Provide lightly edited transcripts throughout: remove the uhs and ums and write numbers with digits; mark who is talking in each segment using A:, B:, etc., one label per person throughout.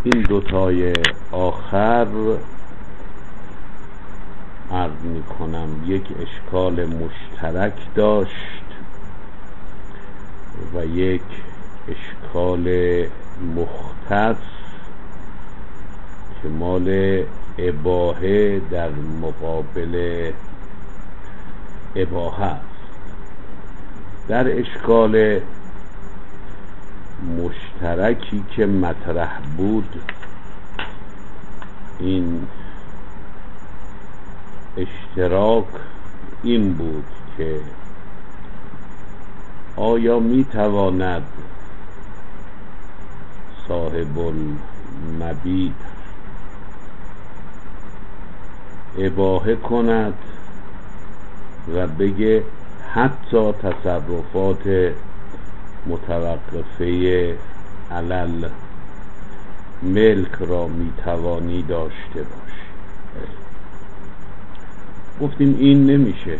A: این دوتای آخر عرض می کنم یک اشکال مشترک داشت و یک اشکال مختص که مال اباحه در مقابل اباحه است. در اشکال مشترکی که مطرح بود این اشتراک این بود که آیا می تواند صاحب المبیع اباحه کند و بگه حتی تصرفات متوقفه علل ملک را می توانی داشته باش. گفتیم این نمیشه،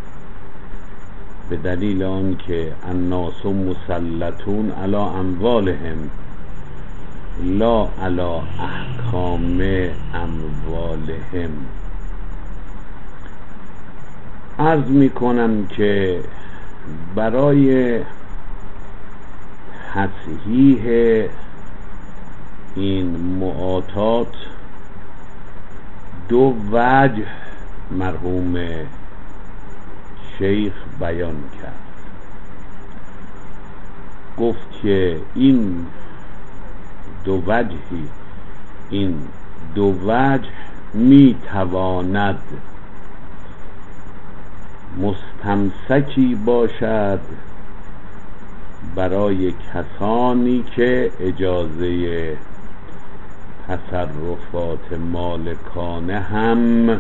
A: به دلیل آن که الناس مسلطون علی اموالهم لا علی احکام اموالهم. عرض می کنم که برای تصحیح این معاطات دو وجه مرحوم شیخ بیان کرد. گفت که این دو وجه می تواند مستمسکی باشد برای کسانی که اجازه تصرفات مالکانه هم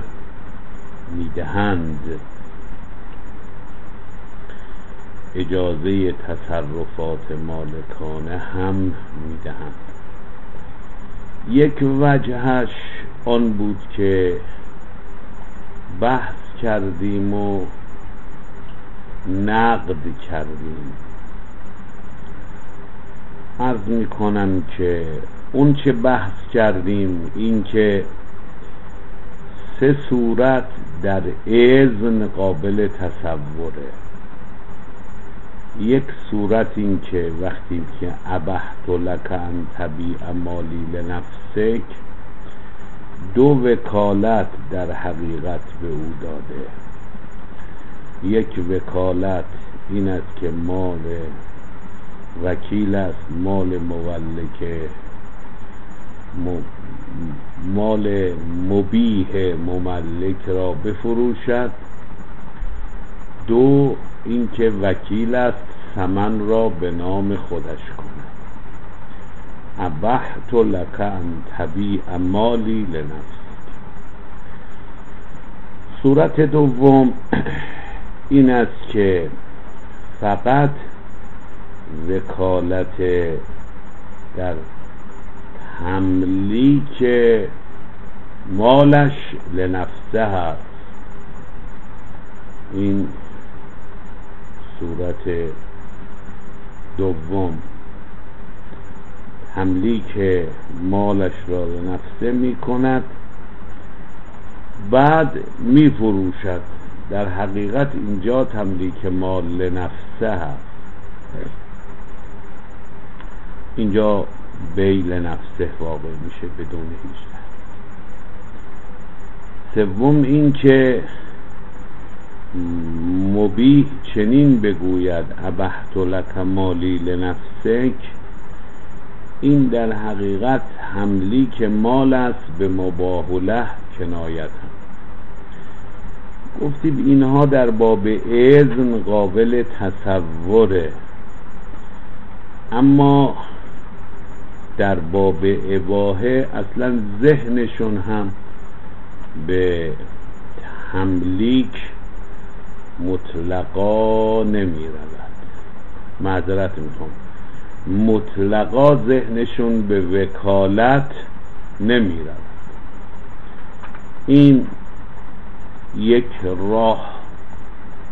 A: میدهند. اجازه تصرفات مالکانه هم میدهند. یک وجهش آن بود که بحث کردیم و نقد کردیم. عرض می کنم که اون چه بحث کردیم این که سه صورت در اذن قابل تصوره. یک صورت این که وقتی که ابحت لک ان تبیع مالی لنفسک، دو وکالت در حقیقت به او داده. یک وکالت این است که مال وکیل است مال مولک مال مبیح مملک را بفروشد. دو اینکه وکیل است ثمن را به نام خودش کند. ابحت لک ان تبیع مالی لنفسک. صورت دوم این است که فقط وکالت در تملیک مالش لنفسه هست. این صورت دوم، تملیک مالش را لنفسه می کند بعد می فروشد. در حقیقت اینجا تملیک مال لنفسه هست. اینجا بیع لنفسه واقع میشه بدون هیچ تردید. سوم این که مبیح چنین بگوید ابحت لک مالی لنفسک، این در حقیقت تملیک مال است به مباح له کنایت هم. گفتیم اینها در باب اذن قابل تصوره، اما در باب اباحه اصلا ذهنشون هم به تملیک مطلقا نمی رود. معذرت میخوام، مطلقا ذهنشون به وکالت نمی رود. این یک راه.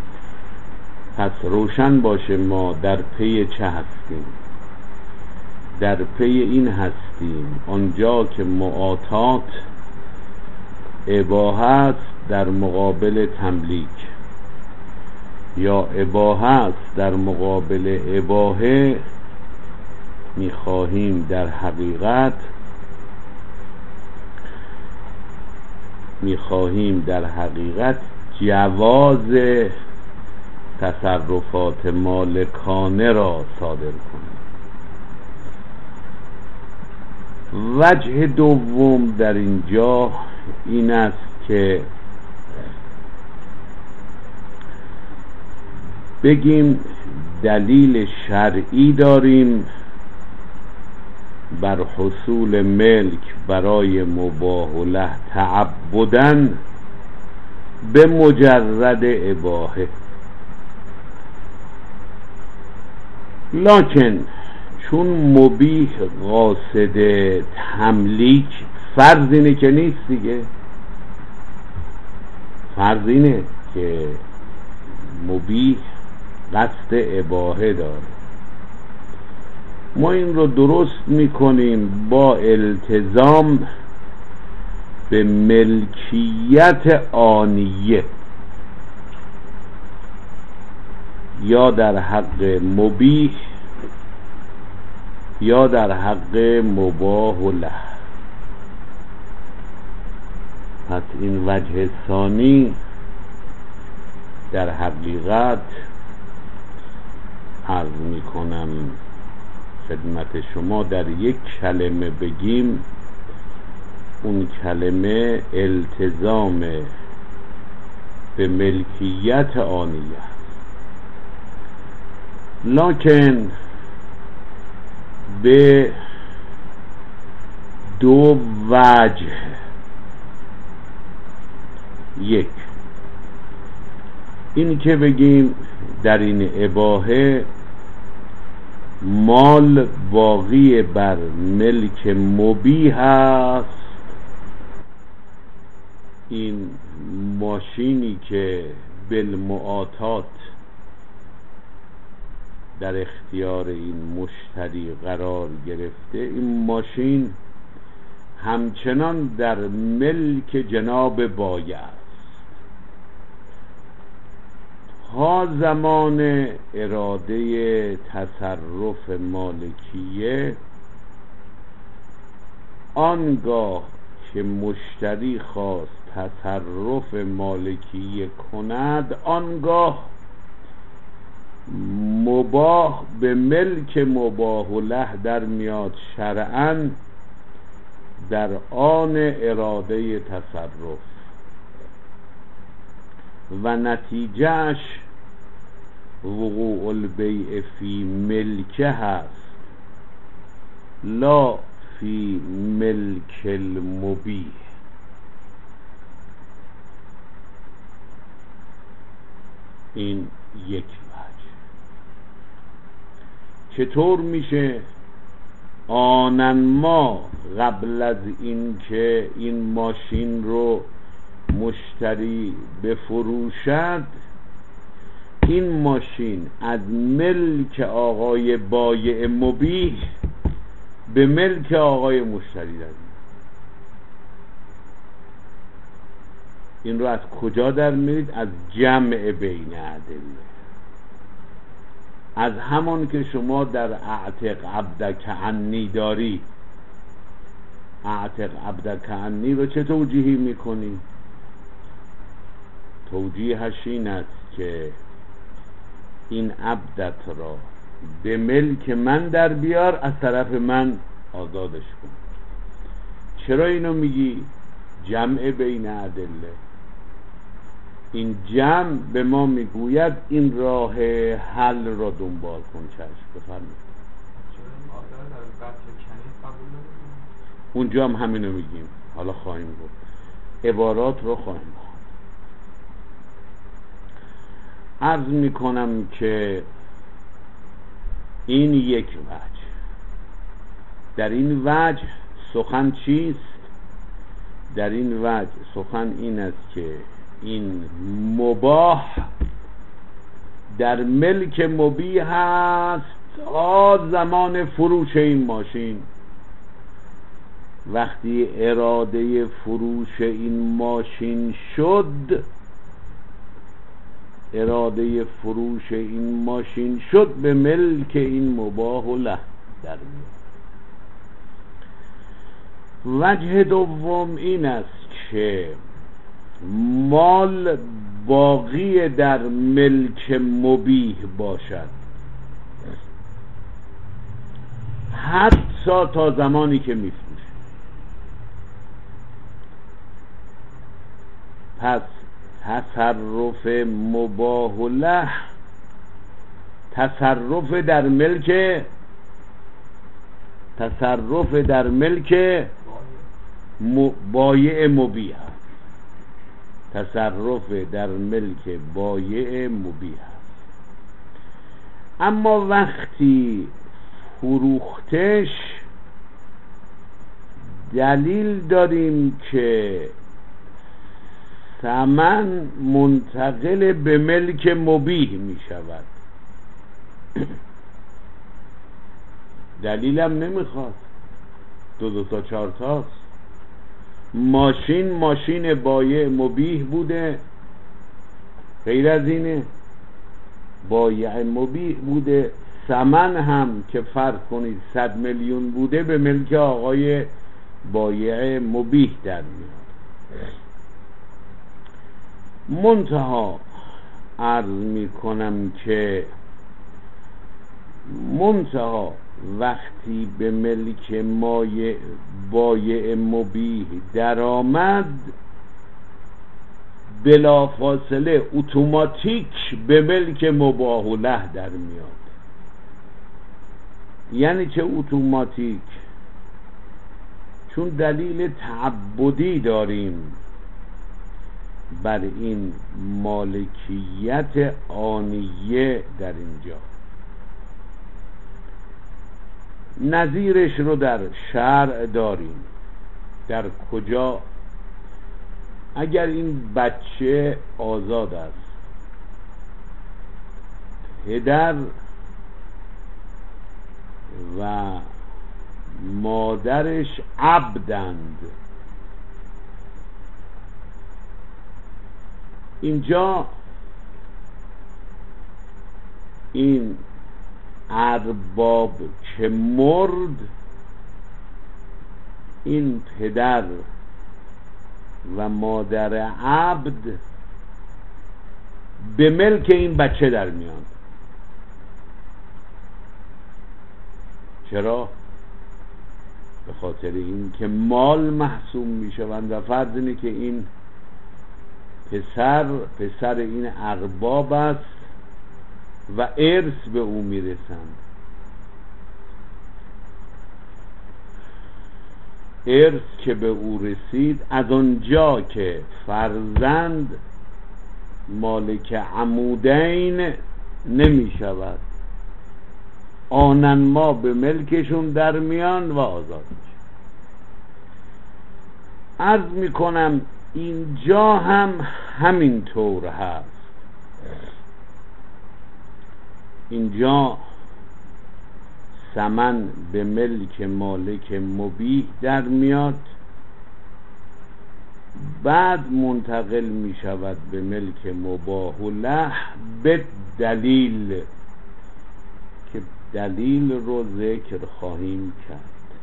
A: پس روشن باشه ما در پی چه هستیم. در پی این هستیم آنجا که معاطات اباحت در مقابل تملیک یا اباحت در مقابل اباحه، میخواهیم در حقیقت جواز تصرفات مالکانه را صادر کنیم. وجه دوم در اینجا این است که بگیم دلیل شرعی داریم بر حصول ملک برای مباح له تعبداً به مجرد اباحه، لکن چون مبیح قاصد تملیک، فرض اینه که نیست دیگه، فرض اینه که مبیح قصد اباحه داره، ما این رو درست میکنیم با التزام به ملکیت آنیه، یا در حق مبیح یا در حق مباح له. پس این وجه ثانی در حقیقت عرض میکنم خدمت شما، در یک کلمه بگیم اون کلمه التزام به ملکیت آنیه است، لکن به دو وجه. یک، این که بگیم در این اباحه مال باقی بر ملک مبیح است، این ماشینی که بالمعاطات در اختیار این مشتری قرار گرفته، این ماشین همچنان در ملک جناب بایع است تا زمان اراده تصرف مالکیه. آنگاه که مشتری خواست تصرف مالکیه کند، آنگاه مباح به ملک مباح له در میاد شرعاً در آن اراده تصرف، و نتیجهش وقوع البیع فی ملکه هست لا فی ملک المبیح. این یک وجه. چطور میشه آنن ما قبل از این که این ماشین رو مشتری بفروشد، این ماشین از ملک آقای بایع مبیح به ملک آقای مشتری در میاد؟ این رو از کجا در میارید؟ از جمع بین ادله، از همان که شما در اعتق عبدک عنی داری. اعتق عبدک عنی رو چه توجیهی میکنی؟ توجیهش این است که این عبدت را به ملک من در بیار، از طرف من آزادش کن. چرا اینو میگی؟ جمع بین ادله. این جمع به ما میگوید این راه حل را دنبال کن. چشم بفرمایید. اونجا هم همینو میگیم، حالا خواهیم گفت، عبارات رو خواهیم گفت. عرض میکنم که این یک وجه. در این وجه سخن چیست؟ در این وجه سخن این است که این مباح در ملک مبیح است تا زمان فروش این ماشین. وقتی اراده فروش این ماشین شد، اراده فروش این ماشین شد، به ملک این مباح له در میاد. وجه دوم این است که مال باقی در ملک مبیح باشد، حتی تا زمانی که میفروشه. پس تصرف مباح له تصرف در ملک بایع مبیح، تصرف در ملک بایع مبیح. اما وقتی فروختش دلیل داریم که ثمن منتقل به ملک مبیح می شود، دلیلم نمیخواد، دو تا چهار تاست. ماشین بایع مبیح بوده، غیر از اینه بایع مبیح بوده. ثمن هم که فرض کنید 100 میلیون بوده، به ملک آقای بایع مبیح در میاد. منتها عرض می کنم که وقتی به ملک بایع مبیح در آمد، بلافاصله اتوماتیک به ملک مباح له در میاد. یعنی چه اتوماتیک؟ چون دلیل تعبدی داریم بر این مالکیت آنیه در اینجا. نظیرش رو در شرع داریم. در کجا؟ اگر این بچه آزاد است، پدر و مادرش عبدند، اینجا این ارباب که مرد، این پدر و مادر عبد به ملک این بچه در میان. چرا؟ به خاطر این که مال محسوب می شوند و فرض اینه که این پسر این ارباب است و ارث به او میرسند. ارث که به او رسید، از آنجا که فرزند مالک عمودین نمی شود، آنن ما به ملکشون در میان و آزاد میشه. عرض میکنم اینجا هم همین طور هست. اینجا ثمن به ملک مالک مبیح در میاد، بعد منتقل می شود به ملک مباح له به دلیل که دلیل رو ذکر خواهیم کرد.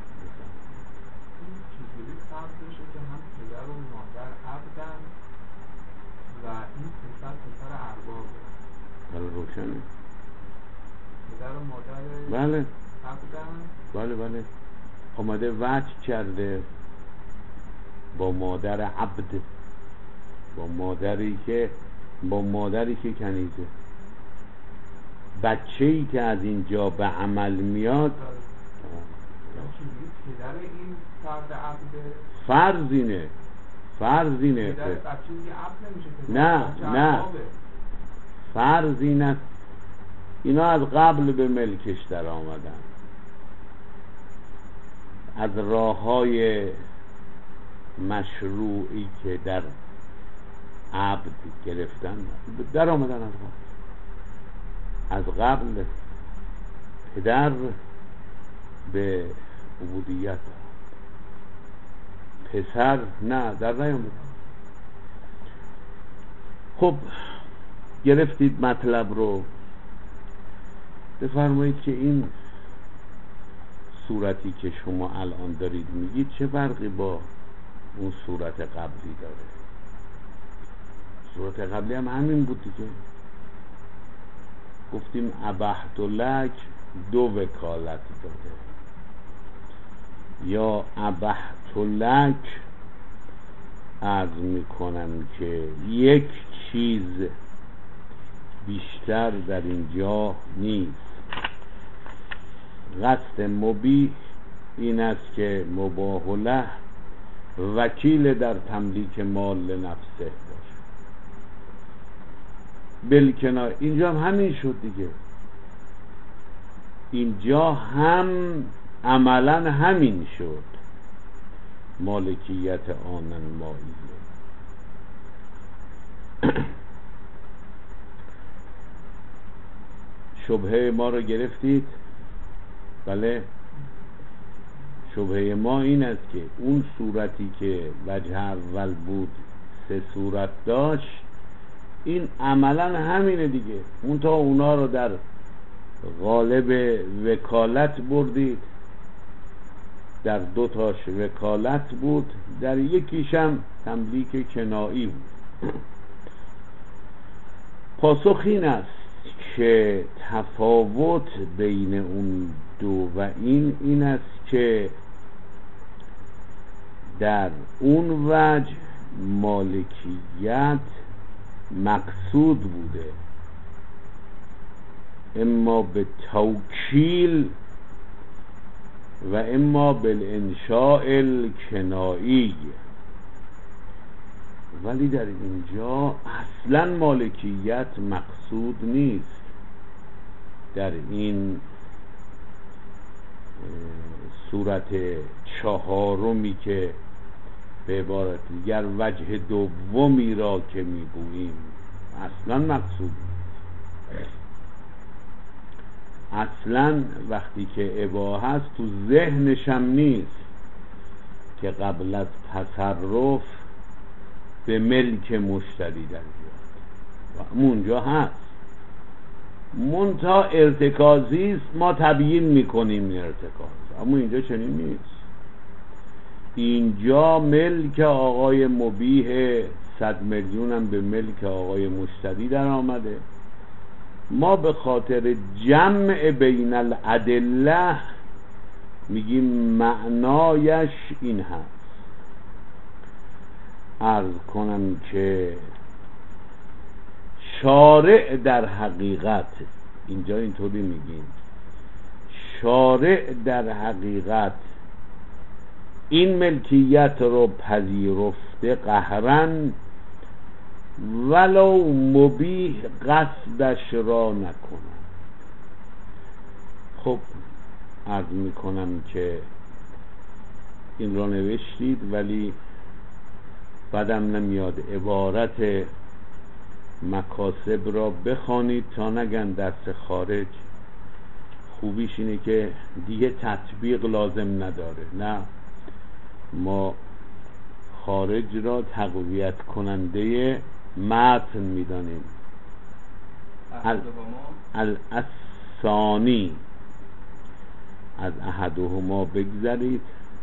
B: چجوری فرض بشه که هم پدر و مادر عبدن و این پسر اربابه؟
A: حالا روشنه؟
B: پدر و مادر
A: بله
B: عبدن؟
A: بله آمده وجه کرده با مادر عبد، با مادری که کنیزه. بچه‌ای که از اینجا به عمل میاد
B: پدر این فرد عبده؟
A: فرض اینه
B: پدر بچه دیگه عبد نمیشه؟
A: نه فرض اینه اینا از قبل به ملکش در آمدن، از راه‌های مشروعی که در عبد گرفتن در آمدن. از قبل پدر به عبودیت، پسر نه در نیامد. خب گرفتید مطلب رو، بفرمایید که این صورتی که شما الان دارید میگید چه فرقی با اون صورت قبلی داره؟ صورت قبلی هم همین بود دیگه، گفتیم ابحت لک دو وکالت داده، یا ابحت لک عرض میکنم که یک چیز بیشتر در اینجا نیست. قصد مبیح این است که مباح له وکیل در تملیک مال لنفسه باشه. بالکنار اینجا هم همین شد دیگه، اینجا هم عملا همین شد، مالکیت آنن مائیه. شبهه ما رو گرفتید؟ بله، شبهه ما این است که اون صورتی که وجه اول بود 3 صورت داشت، این عملا همینه دیگه، اون تا اونا رو در غالب وکالت بردید، در 2 تاش وکالت بود، در یکیشم تملیک کنایی بود. پاسخ این است که تفاوت بین اون دو و این است که در اون وجه مالکیت مقصود بوده، اما به توکیل و اما بالانشاء الکنایی، ولی در اینجا اصلا مالکیت مقصود نیست. در این صورت 4 که به عبارت دیگر وجه دومی را که میگوییم اصلا مقصود نیست. اصلا وقتی که اباحه است تو ذهنشم نیست که قبل از تصرف به ملک مشتری در بیاد، و اونجا هست، منتها ارتکازی است، ما تبیین میکنیم این ارتکاز، اما اینجا چنین نیست. اینجا ملک آقای مبیح 100 میلیون هم به ملک آقای مشتری در آمده، ما به خاطر جمع بین الادله میگیم معنایش این هست. عرض کنم که شارع در حقیقت، اینجا اینطوری میگیم، شارع در حقیقت این ملکیت رو پذیرفته قهرن، ولو مبیح قصدش را نکنه. خب عرض میکنم که این را نوشتید، ولی بعدم نمیاد عبارت مکاسب را بخوانید تا نگن درس خارج. خوبیش اینه که دیگه تطبیق لازم نداره، نه، ما خارج را تقویت کننده متن میدانیم. الثانی از احدهما بگذارید.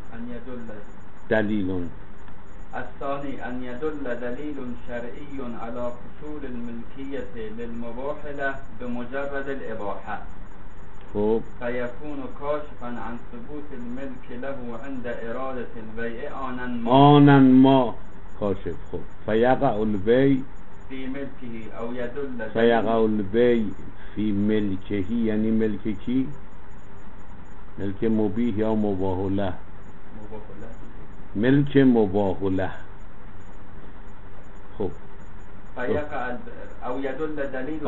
A: دلیل
C: الثانی ان يدل دلیل شرعی على حصول الملکیت للمباح له بمجرد الاباحه،
A: خب
C: فيكون كاشفا عن ثبوت الملك له عند اراده البيع
A: آنا ما کاشف. خب فیقع البیع
C: فی ملکه او يدل
A: فیقع البیع فی ملکه، یعنی ملک کی؟ ملک مبیح یا مباح له؟ ملک مباح له. خب
C: فیقع او يدل دلیل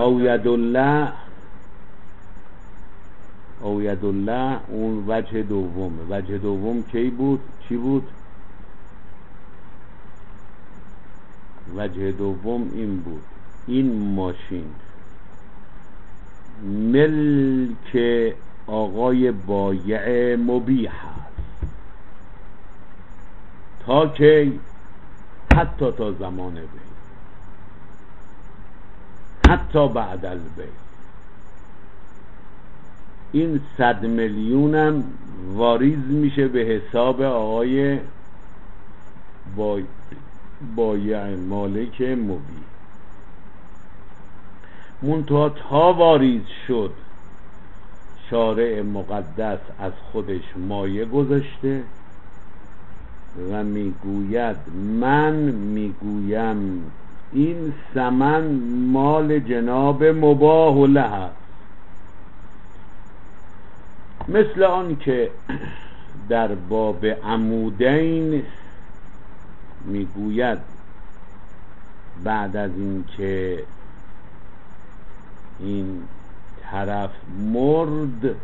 A: او یدله اون وجه دومه. وجه دوم کی بود؟ چی بود؟ وجه دوم این بود، این ماشین ملک آقای بایع مبیح است. تا کی؟ حتی تا زمان بی، حتی بعد البی. این 100 میلیونم واریز میشه به حساب آقای بایع مالک مبیح. منتها تا واریز شد شارع مقدس از خودش مایه گذاشته و میگوید من میگویم این ثمن مال جناب مباح له است. مثل آن که در باب عمودین میگوید بعد از اینکه این طرف مرد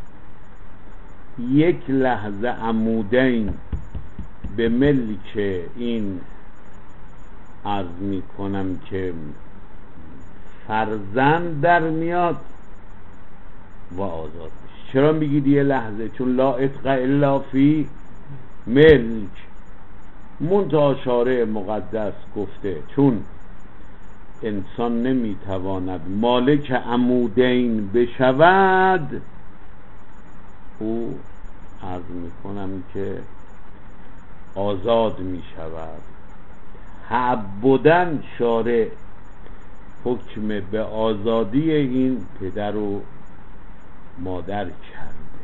A: 1 لحظه عمودین به ملک این عرض می کنم که فرزند در میاد و آزاد میشه. چرا میگید 1 لحظه؟ چون لا عتق الا فی ملک. منتها شارع مقدس گفته چون انسان نمیتواند مالک عمودین بشود، او عرض میکنم که آزاد میشود. تعبداً شارع حکم به آزادی این پدر و مادر کرده.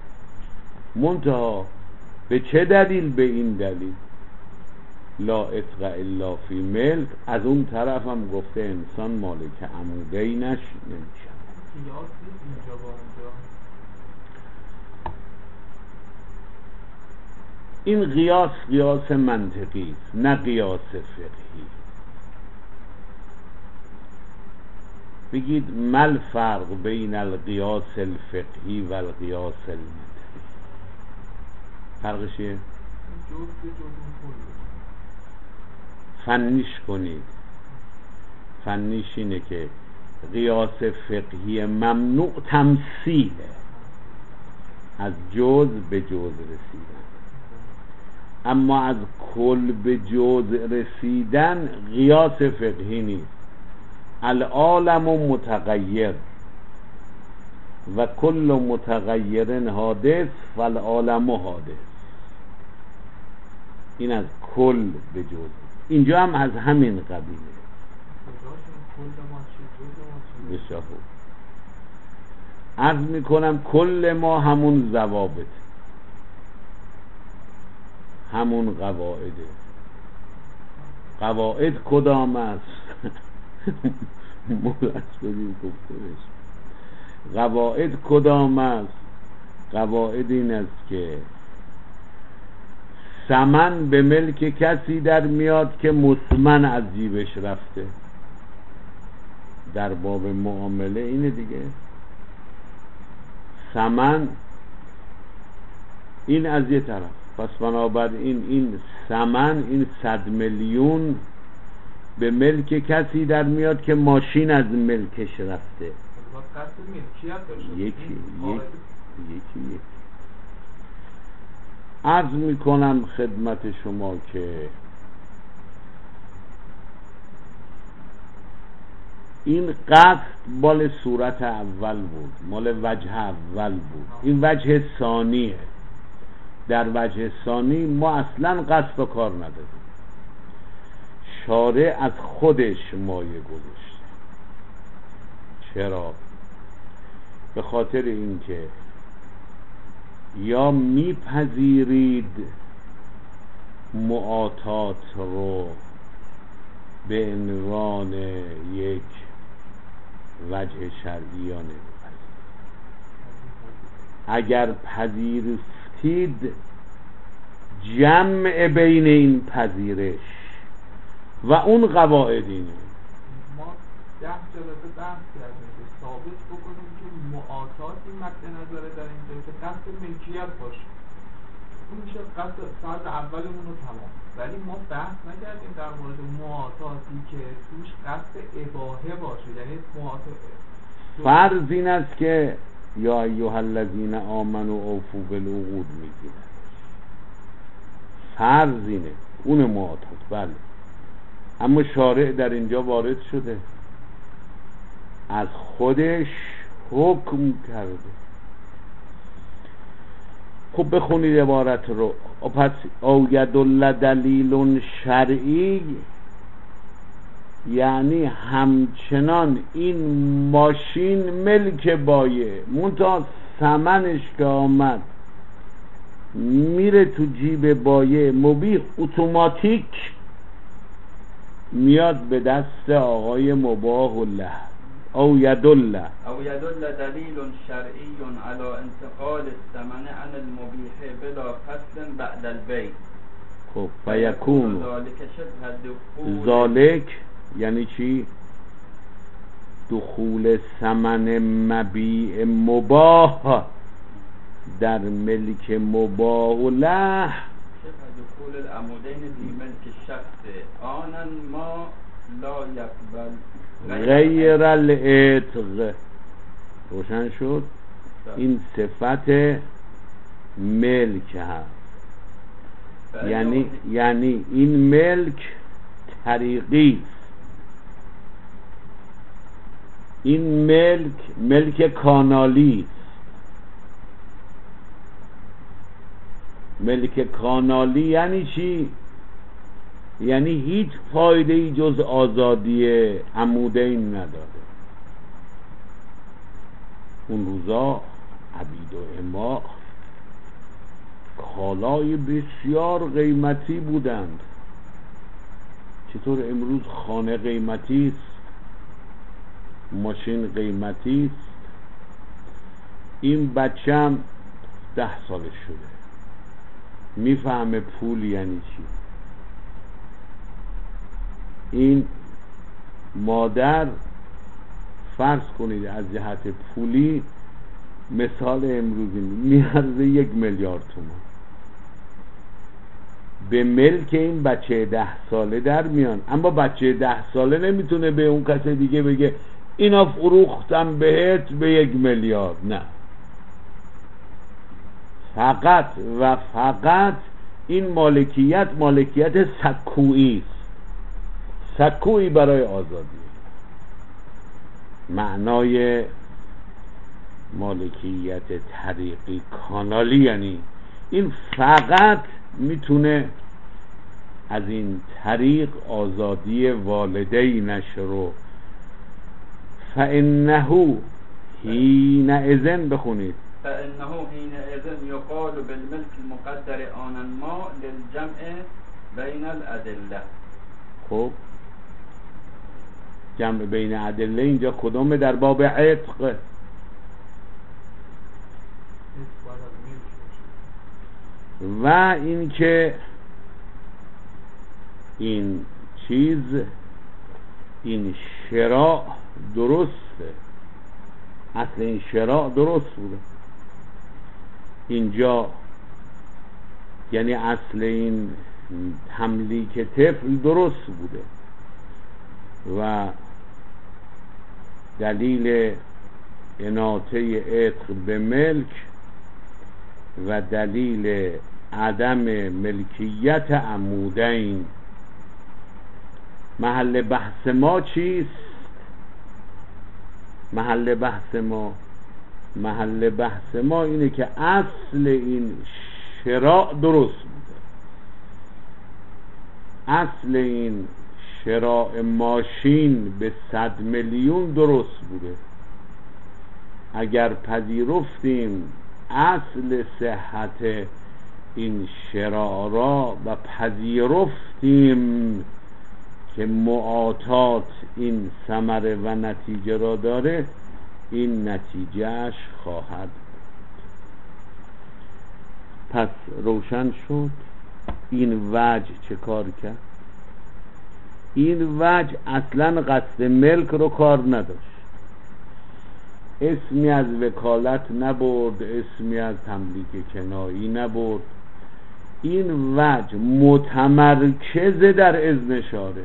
A: منتها به چه دلیل؟ به این دلیل لا عتق الا فی ملک. از اون طرف هم گفته انسان مالک عمودینش نمیشه.
B: اینجا با اونجا
A: این قیاس منطقی است، نه قیاس فقهی. بگید مل فرق بین القیاس الفقهی و القیاس المنطقی؟ فرقش چیه؟ فنیش کنید. فنیش اینه که قیاس فقهی ممنوع تمثیله، از جزء به جزء رسیدن. اما از کل به جزء رسیدن قیاس فقهی نیست. العالم متغیر و کل متغیر حادث فالعالم حادث. این از کل به جزء. اینجا هم از همین قبیله. بسیار خوب. عرض میکنم کل ما همون ضوابط، همون قواعده. قواعد کدام است؟ مولش بدیم گفته بشه. قواعد کدام است؟ قواعد این است که ثمن به ملک کسی در میاد که مثمن از جیبش رفته. در باب معامله اینه دیگه. ثمن این از یه طرف. پس بنابراین این ثمن، این 100 میلیون به ملک کسی در میاد که ماشین از ملکش رفته. یکی عرض میکنم خدمت شما که این قصد مال صورت اول بود، مال وجه اول بود. این وجه ثانیه. در وجه ثانی ما اصلا قصد و کار نداریم. شارع از خودش مایه گذاشته. چرا؟ به خاطر اینکه یا میپذیرید معاطات رو به عنوان یک وجه شرعی یا نمیپذیرید. اگر پذیرفتید جمع بین این پذیرش و اون قواعد اینه.
B: ما 10 جلسه بحث کردیم که ثابت بکنیم که معاطاتی مد نظره در اینجا که قصد ملکیت باشه. اون میشه قصد فرض اولمون رو تمام. ولی ما بحث نکردیم در مورد معاطاتی که توش قصد اباحه باشه. یعنی معاطات
A: فرض این است که یا ایها الذین آمنوا اوفوا بالعقود میگیره. فرض اینه اون معاطات، بله، اما شارع در اینجا وارد شده از خودش حکم کرده. خب بخونید عبارت رو. پس او یدل دلیل شرعی، یعنی همچنان این ماشین ملک بایه، منتها ثمنش که آمد میره تو جیب بایه مبیح، اتوماتیک میاد به دست آقای مباح له. او یدل
C: دلیل شرعی علی انتقال الثمن عن المبیح بلا فصل بعد البیع.
A: خب فیکون
C: ذالک شبه دخول،
A: ذالک یعنی چی؟ دخول ثمن مبیع مباح در ملک مباح له،
C: شبه دخول العمودین فی ملک الشخص آنن ما لا یقبل
A: غیر العتق. روشن شد؟ این صفت ملک هست، یعنی این ملک طریقی است، این ملک کانالی است. ملک کانالی یعنی چی؟ یعنی هیچ فایده ای جز آزادی عمودین نداره. اون روزا عبید و اما کالای بسیار قیمتی بودند. چطور امروز خانه قیمتی است، ماشین قیمتی است. این بچم 10 سالش شده، میفهمه پول یعنی چی. این مادر فرض کنید از جهت پولی، مثال امروزی میارزه 1 میلیارد تومان، به ملک این بچه 10 ساله در میان. اما بچه 10 ساله نمیتونه به اون کس دیگه بگه اینا فروختم بهت به 1 میلیارد. نه، فقط و فقط این مالکیت سکویی است، سکویی برای آزادی. معنای مالکیت طریقی کانالی یعنی این فقط میتونه از این طریق آزادی والدینش رو. فانه حینئذ بخونید،
C: فانه حینئذ یقال بالملک المقدر آنن ما للجمع بین الادله.
A: خب جمع بین ادله اینجا کدومه؟ در باب عتق. و اینکه این چیز، این شراء درسته، اصل این شراء درست بوده اینجا، یعنی اصل این تملیک طفل درست بوده و دلیل اناطه عتق به ملک و دلیل عدم ملکیت عمودین. محل بحث ما چیست؟ محل بحث ما اینه که اصل این شراء درست بوده. اصل این شراء ماشین به 100 میلیون درست بوده. اگر پذیرفتیم اصل صحت این شراء را و پذیرفتیم که معاطات این ثمره و نتیجه را داره، این نتیجهش خواهد بود. پس روشن شد این وجه چه کار کرد. این وجه اصلا قصد ملک رو کار نداشت، اسمی از وکالت نبرد، اسمی از تملیک کنایی نبرد. این وجه متمرکز در اذن شارع.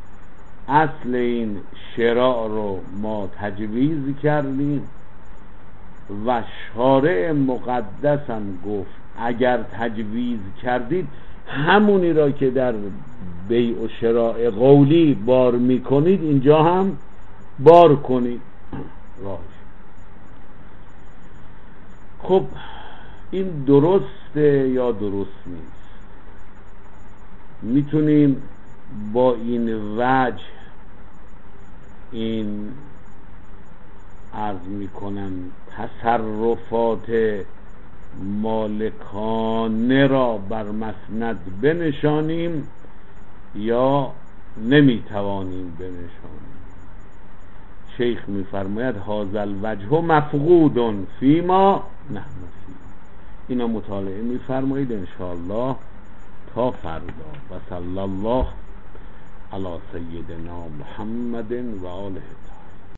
A: اصل این شراء رو ما تجویز کردیم و شارع مقدسم گفت اگر تجویز کردید همونی را که در بیع و شراء قولی بار میکنید اینجا هم بار کنید. راهش خب این درسته یا درست نیست؟ میتونیم با این وجه این عرض میکنم تصرفات مالکانه را بر مسند بنشانیم یا نمیتوانیم بنشانیم. شیخ میفرماید هذا الوجه مفقود فیما نحن فیه. اینا مطالعه میفرمایید انشاءالله تا فردا. و صلی الله علی سیدنا محمد و آله.